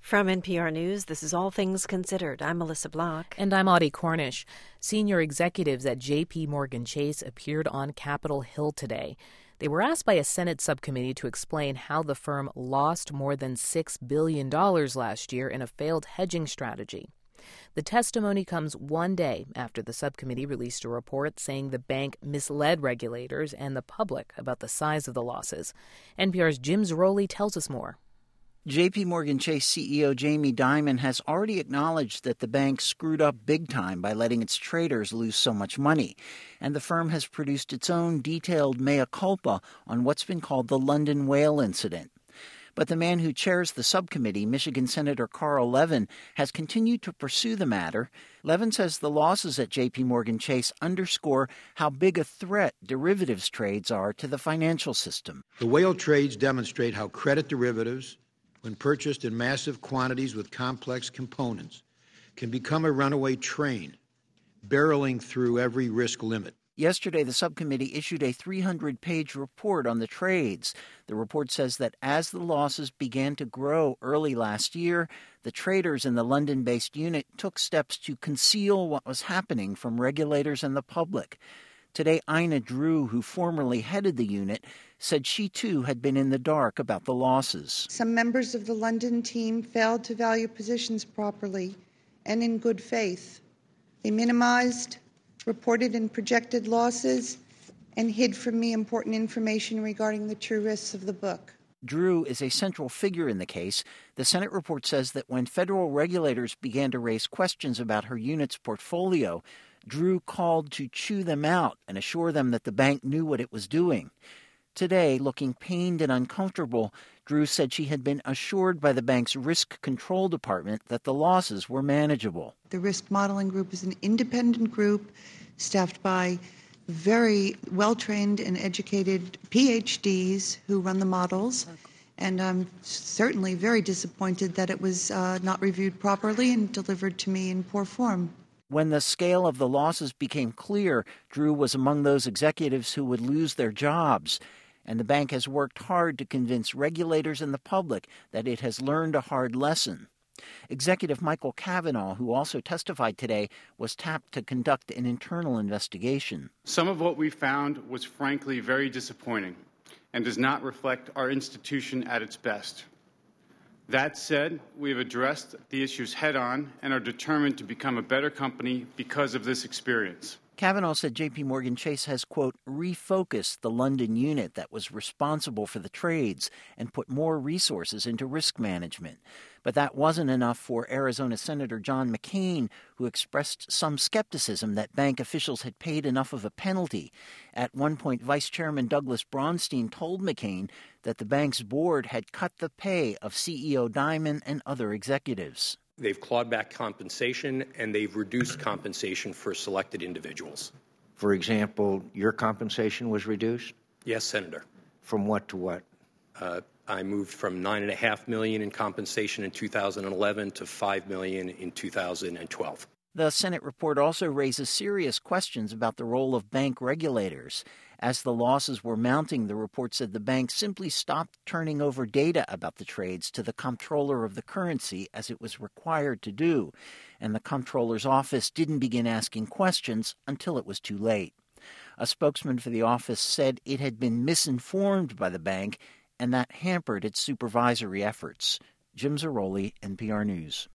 From NPR News, this is All Things Considered. I'm Melissa Block. And I'm Audie Cornish. Senior executives at J.P. Morgan Chase appeared on Capitol Hill today. They were asked by a Senate subcommittee to explain how the firm lost more than $6 billion last year in a failed hedging strategy. The testimony comes one day after the subcommittee released a report saying the bank misled regulators and the public about the size of the losses. NPR's Jim Zarroli tells us more. J.P. Morgan Chase CEO Jamie Dimon has already acknowledged that the bank screwed up big time by letting its traders lose so much money, and the firm has produced its own detailed mea culpa on what's been called the London Whale incident. But the man who chairs the subcommittee, Michigan Senator Carl Levin, has continued to pursue the matter. Levin says the losses at J.P. Morgan Chase underscore how big a threat derivatives trades are to the financial system. The whale trades demonstrate how credit derivatives, when purchased in massive quantities with complex components, can become a runaway train, barreling through every risk limit. Yesterday, the subcommittee issued a 300-page report on the trades. The report says that as the losses began to grow early last year, the traders in the London-based unit took steps to conceal what was happening from regulators and the public. Today, Ina Drew, who formerly headed the unit, said she too had been in the dark about the losses. Some members of the London team failed to value positions properly and in good faith. They minimized reported and projected losses and hid from me important information regarding the true risks of the book. Drew is a central figure in the case. The Senate report says that when federal regulators began to raise questions about her unit's portfolio, Drew called to chew them out and assure them that the bank knew what it was doing. Today, looking pained and uncomfortable, Drew said she had been assured by the bank's risk control department that the losses were manageable. The risk modeling group is an independent group staffed by very well-trained and educated PhDs who run the models. And I'm certainly very disappointed that it was not reviewed properly and delivered to me in poor form. When the scale of the losses became clear, Drew was among those executives who would lose their jobs. And the bank has worked hard to convince regulators and the public that it has learned a hard lesson. Executive Michael Cavanaugh, who also testified today, was tapped to conduct an internal investigation. Some of what we found was frankly very disappointing and does not reflect our institution at its best. That said, we have addressed the issues head-on and are determined to become a better company because of this experience. Cavanaugh said J.P. Morgan Chase has, quote, refocused the London unit that was responsible for the trades and put more resources into risk management. But that wasn't enough for Arizona Senator John McCain, who expressed some skepticism that bank officials had paid enough of a penalty. At one point, Vice Chairman Douglas Braunstein told McCain that the bank's board had cut the pay of CEO Dimon and other executives. They've clawed back compensation, and they've reduced compensation for selected individuals. For example, your compensation was reduced? Yes, Senator. From what to what? I moved from $9.5 million in compensation in 2011 to $5 million in 2012. The Senate report also raises serious questions about the role of bank regulators. As the losses were mounting, the report said the bank simply stopped turning over data about the trades to the comptroller of the currency as it was required to do, and the comptroller's office didn't begin asking questions until it was too late. A spokesman for the office said it had been misinformed by the bank, and that hampered its supervisory efforts. Jim Zarroli, NPR News.